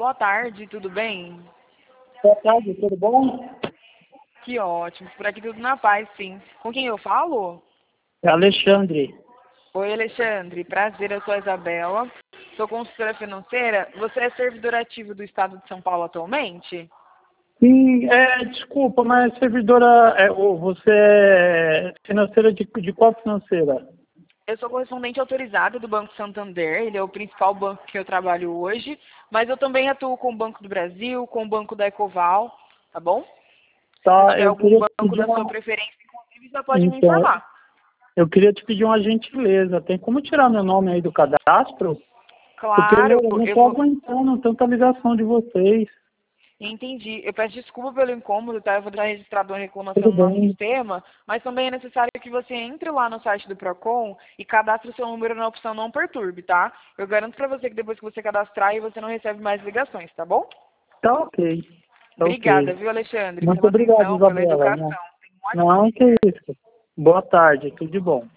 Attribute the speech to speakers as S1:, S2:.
S1: boa tarde, tudo bem?
S2: Boa tarde, tudo bom?
S1: Que ótimo, por aqui tudo na paz, sim. Com quem eu falo?
S2: É Alexandre.
S1: Oi, Alexandre, prazer, eu sou a Isabela, sou consultora financeira. Você é servidor ativo do Estado de São Paulo atualmente?
S2: Sim, desculpa, mas servidora, você é financeira de qual financeira?
S1: Eu sou correspondente autorizada do Banco Santander, ele é o principal banco que eu trabalho hoje, mas eu também atuo com o Banco do Brasil, com o Banco da Ecoval, tá bom? Se você
S2: Tá,
S1: tiver
S2: eu
S1: algum
S2: queria te
S1: banco
S2: pedir
S1: da sua
S2: uma,
S1: preferência, inclusive, já pode me
S2: então,
S1: informar.
S2: eu queria te pedir uma gentileza. Tem como tirar meu nome aí do cadastro? Porque
S1: Claro,
S2: eu não
S1: eu
S2: estou
S1: vou.
S2: aguentando tanta ligação de vocês.
S1: Entendi. Eu peço desculpa pelo incômodo, tá? Eu vou dar registrado uma reclamação
S2: Tudo
S1: no nosso
S2: bem,
S1: sistema, mas também é necessário que você entre lá no site do Procon e cadastre o seu número na opção não perturbe, tá? Eu garanto pra você que depois que você cadastrar, aí você não recebe mais ligações, tá bom?
S2: tá ok, tá
S1: Obrigada,
S2: ok.
S1: viu, Alexandre,
S2: Muito
S1: pela
S2: obrigado,
S1: atenção, pela
S2: Isabela.
S1: educação. Tenha um
S2: Não,
S1: ótimo
S2: que
S1: dia.
S2: isso. Boa tarde, tudo de bom.